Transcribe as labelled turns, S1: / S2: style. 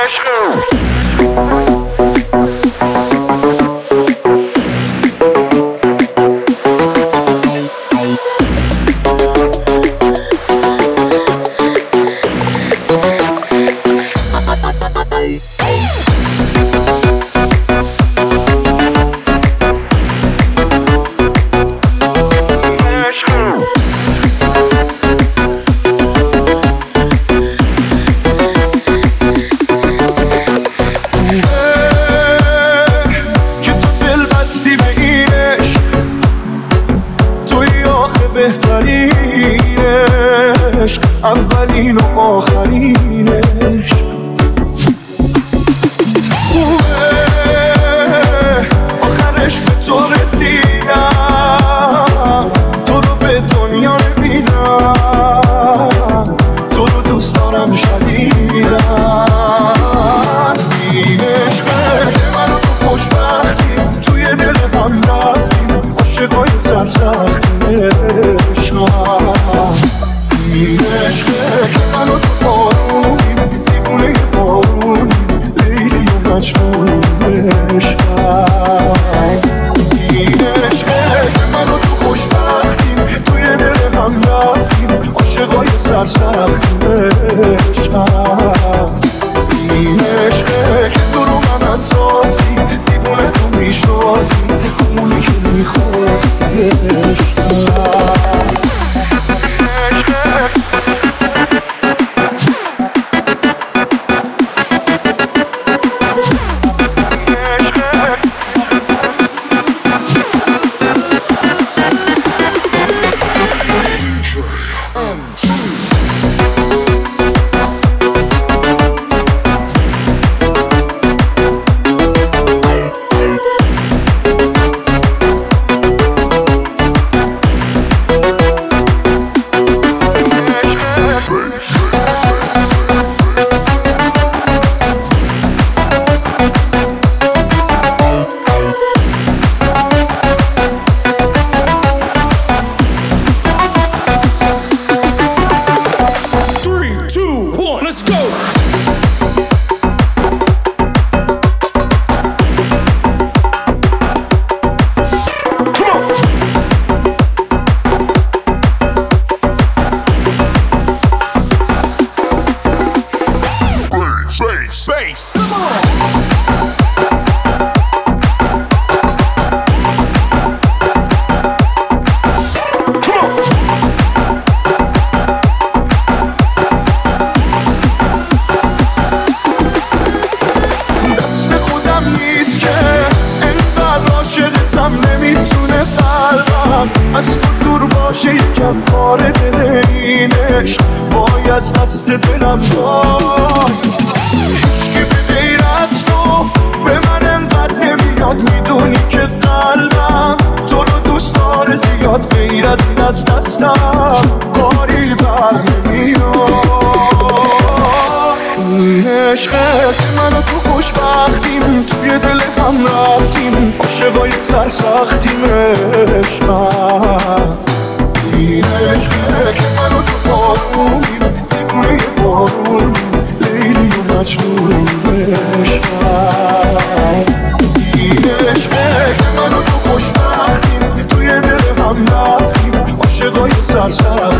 S1: بهترینش، اولین و آخرینش خوبه، آخرش به تو رسیدم، تو رو به دنیا نمیدم، تو رو دوست دارم شدیدم. این عشقه که من و تو خوشبختیم، توی دل هم رفتیم، عاشقای سرسختیم عشقم. این عشقه که من و تو بارونیم، دیوونه بارونیم، لیلی و مجنون عشقم. این عشقه که من و تو خوشبختیم، توی دل هم رفتیم، عاشقای سرسختیم عشقم. این عشقه که تو رو من اساسی، دیوونه تو میشناسی، همونی که میخواستی عشقم. از تو دور باشه یکم کار دل این عشق وای از دست دلم وای. هیچکی به غیر از تو به من انقدر نمیاد، میدونی که قلبم تو رو دوست داره زیاد، غیر از این از دستم کاری بر نمیاد. این عشقه که من و تو خوشبختیم، توی دل هم رفتیم، عاشقای سرسختیم عشقم. این عشقه که من و تو بارونیم، دیوونه بارونیم، لیلی و مجنون عشقم. این عشقه که من و تو خوشبختیم، توی دل هم رفتیم، عاشقای سرسختیم